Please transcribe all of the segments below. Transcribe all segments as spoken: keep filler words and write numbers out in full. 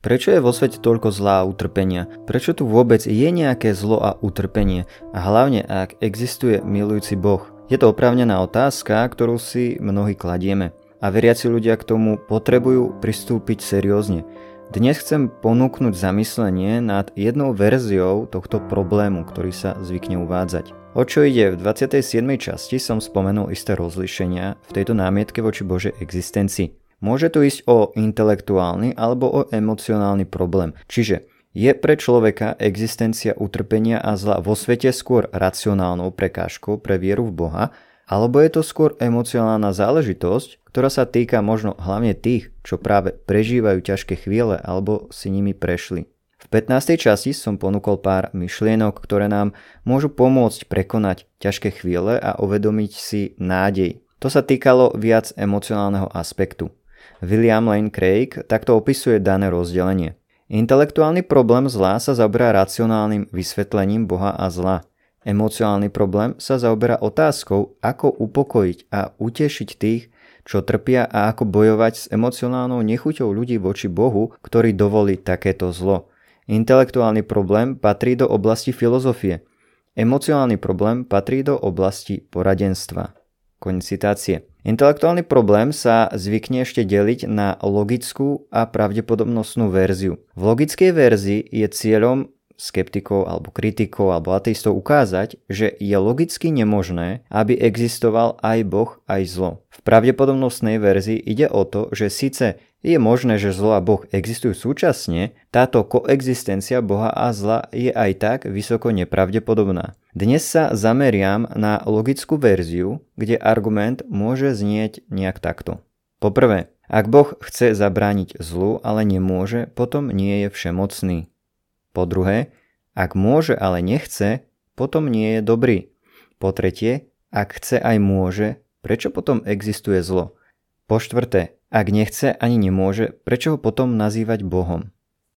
Prečo je vo svete toľko zla a utrpenia? Prečo tu vôbec je nejaké zlo a utrpenie? A hlavne, ak existuje milujúci Boh? Je to oprávnená otázka, ktorú si mnohí kladieme. A veriaci ľudia k tomu potrebujú pristúpiť seriózne. Dnes chcem ponúknuť zamyslenie nad jednou verziou tohto problému, ktorý sa zvykne uvádzať. O čo ide? V dvadsiatej siedmej časti som spomenul isté rozlíšenia v tejto námietke voči Božej existencii. Môže tu ísť o intelektuálny alebo o emocionálny problém. Čiže je pre človeka existencia utrpenia a zla vo svete skôr racionálnou prekážkou pre vieru v Boha, alebo je to skôr emocionálna záležitosť, ktorá sa týka možno hlavne tých, čo práve prežívajú ťažké chvíle alebo si nimi prešli. V pätnástej časti som ponúkol pár myšlienok, ktoré nám môžu pomôcť prekonať ťažké chvíle a uvedomiť si nádej. To sa týkalo viac emocionálneho aspektu. William Lane Craig takto opisuje dané rozdelenie. Intelektuálny problém zla sa zaoberá racionálnym vysvetlením Boha a zla. Emocionálny problém sa zaoberá otázkou, ako upokojiť a utešiť tých, čo trpia a ako bojovať s emocionálnou nechuťou ľudí voči Bohu, ktorý dovolí takéto zlo. Intelektuálny problém patrí do oblasti filozofie. Emocionálny problém patrí do oblasti poradenstva. Koniec citácie. Intelektuálny problém sa zvykne ešte deliť na logickú a pravdepodobnostnú verziu. V logickej verzii je cieľom skeptikov alebo kritikov alebo ateistov ukázať, že je logicky nemožné, aby existoval aj Boh, aj zlo. V pravdepodobnostnej verzii ide o to, že síce je možné, že zlo a Boh existujú súčasne, táto koexistencia Boha a zla je aj tak vysoko nepravdepodobná. Dnes sa zameriam na logickú verziu, kde argument môže znieť nejak takto. Poprvé, ak Boh chce zabrániť zlu, ale nemôže, potom nie je všemocný. Po druhé, ak môže, ale nechce, potom nie je dobrý. Po tretie, ak chce aj môže, prečo potom existuje zlo? Po štvrté, ak nechce ani nemôže, prečo ho potom nazývať Bohom?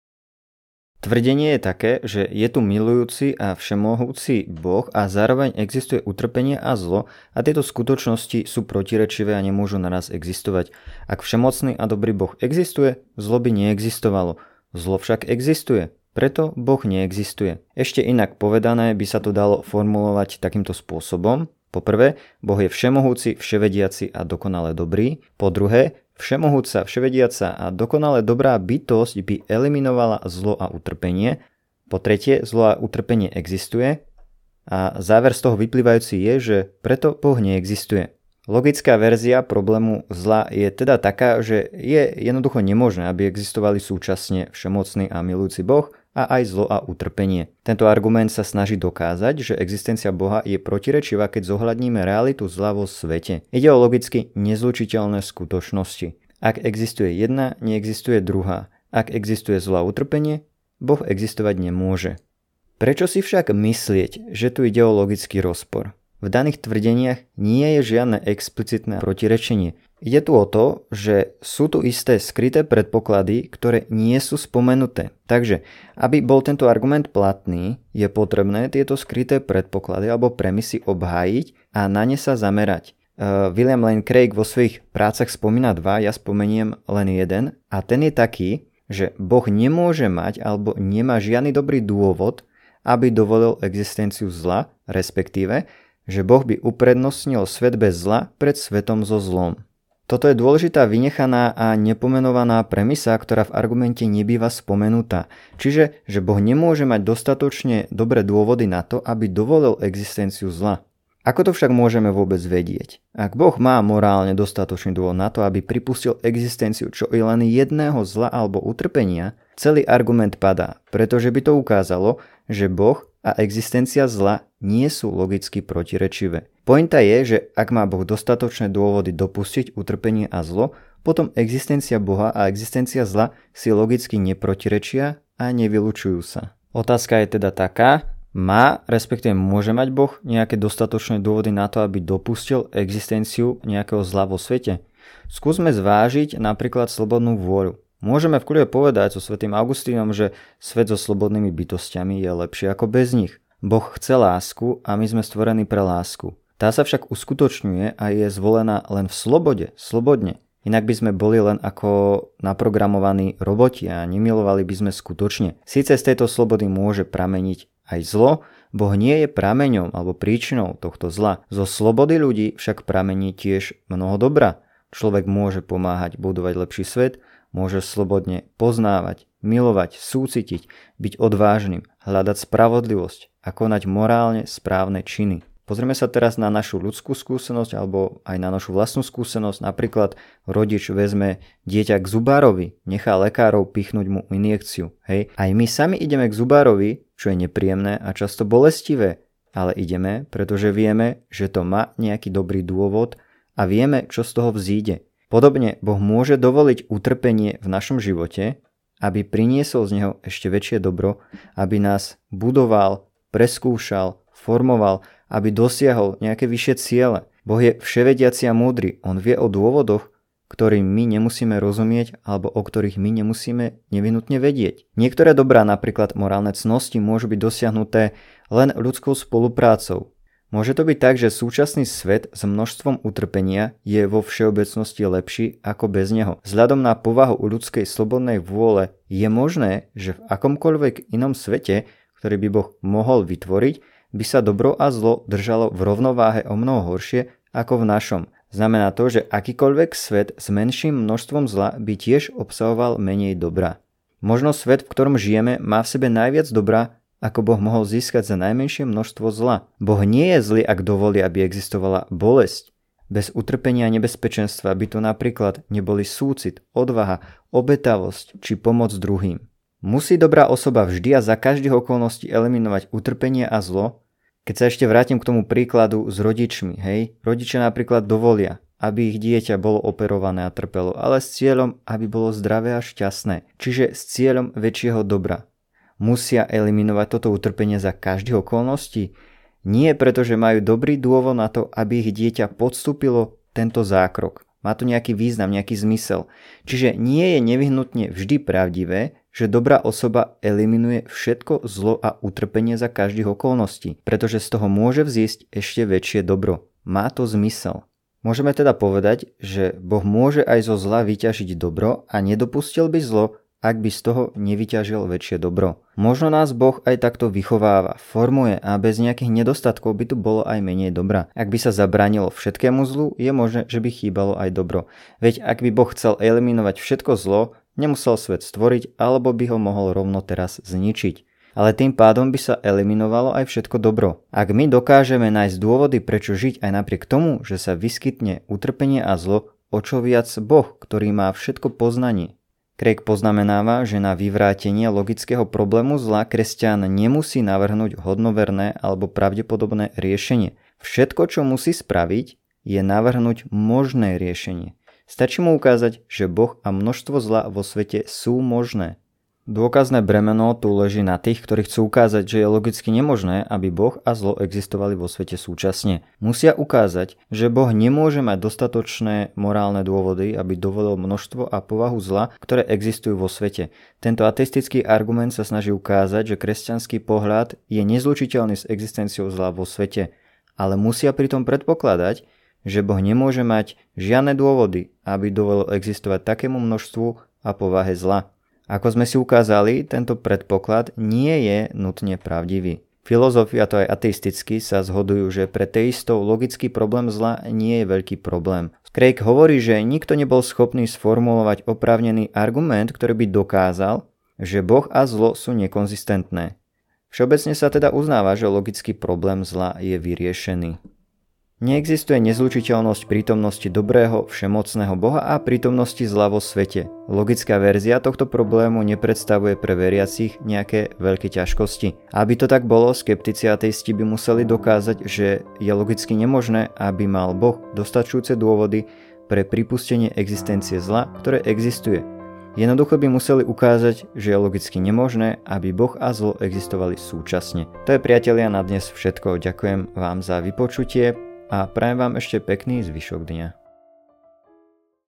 Tvrdenie je také, že je tu milujúci a všemohúci Boh a zároveň existuje utrpenie a zlo a tieto skutočnosti sú protirečivé a nemôžu naraz existovať. Ak všemocný a dobrý Boh existuje, zlo by neexistovalo. Zlo však existuje. Preto Boh neexistuje. Ešte inak povedané by sa to dalo formulovať takýmto spôsobom. Po prvé, Boh je všemohúci, vševediaci a dokonale dobrý. Po druhé, všemohúca, vševediaca a dokonale dobrá bytosť by eliminovala zlo a utrpenie. Po tretie, zlo a utrpenie existuje. A záver z toho vyplývajúci je, že preto Boh neexistuje. Logická verzia problému zla je teda taká, že je jednoducho nemožné, aby existovali súčasne všemocný a milujúci Boh a aj zlo a utrpenie. Tento argument sa snaží dokázať, že existencia Boha je protirečivá, keď zohľadníme realitu zla vo svete. Ide o logicky nezlučiteľné skutočnosti. Ak existuje jedna, neexistuje druhá. Ak existuje zlo a utrpenie, Boh existovať nemôže. Prečo si však myslieť, že tu ide o logický rozpor? V daných tvrdeniach nie je žiadne explicitné protirečenie. Ide tu o to, že sú tu isté skryté predpoklady, ktoré nie sú spomenuté. Takže, aby bol tento argument platný, je potrebné tieto skryté predpoklady alebo premisy obhájiť a na ne sa zamerať. Uh, William Lane Craig vo svojich prácach spomína dva, ja spomeniem len jeden a ten je taký, že Boh nemôže mať alebo nemá žiadny dobrý dôvod, aby dovolil existenciu zla, respektíve že Boh by uprednostnil svet bez zla pred svetom so zlom. Toto je dôležitá vynechaná a nepomenovaná premisa, ktorá v argumente nebýva spomenutá. Čiže, že Boh nemôže mať dostatočne dobré dôvody na to, aby dovolil existenciu zla. Ako to však môžeme vôbec vedieť? Ak Boh má morálne dostatočný dôvod na to, aby pripustil existenciu čo i len jedného zla alebo utrpenia, celý argument padá, pretože by to ukázalo, že Boh a existencia zla nie sú logicky protirečivé. Pointa je, že ak má Boh dostatočné dôvody dopustiť utrpenie a zlo, potom existencia Boha a existencia zla si logicky neprotirečia a nevylučujú sa. Otázka je teda taká, má, respektíve môže mať Boh nejaké dostatočné dôvody na to, aby dopustil existenciu nejakého zla vo svete? Skúsme zvážiť napríklad slobodnú vôľu. Môžeme v kľude povedať so svätým Augustínom, že svet so slobodnými bytostiami je lepšie ako bez nich. Boh chce lásku a my sme stvorení pre lásku. Tá sa však uskutočňuje a je zvolená len v slobode, slobodne. Inak by sme boli len ako naprogramovaní roboti a nemilovali by sme skutočne. Síce z tejto slobody môže prameniť aj zlo, Boh nie je prameňom alebo príčinou tohto zla. Zo slobody ľudí však pramení tiež mnoho dobra. Človek môže pomáhať budovať lepší svet, môže slobodne poznávať, milovať, súcitiť, byť odvážnym, hľadať spravodlivosť a konať morálne správne činy. Pozrieme sa teraz na našu ľudskú skúsenosť alebo aj na našu vlastnú skúsenosť. Napríklad rodič vezme dieťa k zubárovi, nechá lekárov pichnúť mu injekciu. Hej. Aj my sami ideme k zubárovi, čo je nepríjemné a často bolestivé, ale ideme, pretože vieme, že to má nejaký dobrý dôvod a vieme, čo z toho vzíde. Podobne Boh môže dovoliť utrpenie v našom živote, aby priniesol z neho ešte väčšie dobro, aby nás budoval, preskúšal, formoval, aby dosiahol nejaké vyššie ciele. Boh je vševediaci a múdry. On vie o dôvodoch, ktorým my nemusíme rozumieť alebo o ktorých my nemusíme nevyhnutne vedieť. Niektoré dobrá, napríklad morálne cnosti, môžu byť dosiahnuté len ľudskou spoluprácou. Môže to byť tak, že súčasný svet s množstvom utrpenia je vo všeobecnosti lepší ako bez neho. Vzhľadom na povahu ľudskej slobodnej vôle je možné, že v akomkoľvek inom svete, ktorý by Boh mohol vytvoriť, by sa dobro a zlo držalo v rovnováhe o mnoho horšie ako v našom. Znamená to, že akýkoľvek svet s menším množstvom zla by tiež obsahoval menej dobra. Možno svet, v ktorom žijeme, má v sebe najviac dobra, ako Boh mohol získať za najmenšie množstvo zla. Boh nie je zlý, ak dovolí, aby existovala bolesť. Bez utrpenia a nebezpečenstva by tu napríklad neboli súcit, odvaha, obetavosť či pomoc druhým. Musí dobrá osoba vždy a za každých okolností eliminovať utrpenie a zlo? Keď sa ešte vrátim k tomu príkladu s rodičmi, hej, rodičia napríklad dovolia, aby ich dieťa bolo operované a trpelo, ale s cieľom, aby bolo zdravé a šťastné, čiže s cieľom väčšieho dobra. Musia eliminovať toto utrpenie za každých okolností? Nie preto, že majú dobrý dôvod na to, aby ich dieťa podstúpilo tento zákrok. Má to nejaký význam, nejaký zmysel. Čiže nie je nevyhnutne vždy pravdivé, že dobrá osoba eliminuje všetko zlo a utrpenie za každých okolností, pretože z toho môže vzísť ešte väčšie dobro. Má to zmysel. Môžeme teda povedať, že Boh môže aj zo zla vyťažiť dobro a nedopustil by zlo, ak by z toho nevyťažil väčšie dobro. Možno nás Boh aj takto vychováva, formuje a bez nejakých nedostatkov by tu bolo aj menej dobra. Ak by sa zabránilo všetkému zlu, je možné, že by chýbalo aj dobro. Veď ak by Boh chcel eliminovať všetko zlo, nemusel svet stvoriť, alebo by ho mohol rovno teraz zničiť. Ale tým pádom by sa eliminovalo aj všetko dobro. Ak my dokážeme nájsť dôvody, prečo žiť aj napriek tomu, že sa vyskytne utrpenie a zlo, o čo viac Boh, ktorý má všetko poznanie. Craig poznamenáva, že na vyvrátenie logického problému zla kresťan nemusí navrhnúť hodnoverné alebo pravdepodobné riešenie. Všetko, čo musí spraviť, je navrhnúť možné riešenie. Stačí mu ukázať, že Boh a množstvo zla vo svete sú možné. Dôkazné bremeno tu leží na tých, ktorí chcú ukázať, že je logicky nemožné, aby Boh a zlo existovali vo svete súčasne. Musia ukázať, že Boh nemôže mať dostatočné morálne dôvody, aby dovolil množstvo a povahu zla, ktoré existujú vo svete. Tento ateistický argument sa snaží ukázať, že kresťanský pohľad je nezlučiteľný s existenciou zla vo svete, ale musia pritom predpokladať, že Boh nemôže mať žiadne dôvody, aby dovolil existovať takému množstvu a povahe zla. Ako sme si ukázali, tento predpoklad nie je nutne pravdivý. Filozofi, a to aj ateisticky, sa zhodujú, že pre teistov logický problém zla nie je veľký problém. Craig hovorí, že nikto nebol schopný sformulovať oprávnený argument, ktorý by dokázal, že Boh a zlo sú nekonzistentné. Všeobecne sa teda uznáva, že logický problém zla je vyriešený. Neexistuje nezlučiteľnosť prítomnosti dobrého, všemocného Boha a prítomnosti zla vo svete. Logická verzia tohto problému nepredstavuje pre veriacich nejaké veľké ťažkosti. Aby to tak bolo, skeptici a ateisti by museli dokázať, že je logicky nemožné, aby mal Boh dostačujúce dôvody pre pripustenie existencie zla, ktoré existuje. Jednoducho by museli ukázať, že je logicky nemožné, aby Boh a zlo existovali súčasne. To je, priatelia, na dnes všetko. Ďakujem vám za vypočutie a prajem vám ešte pekný zvyšok dňa.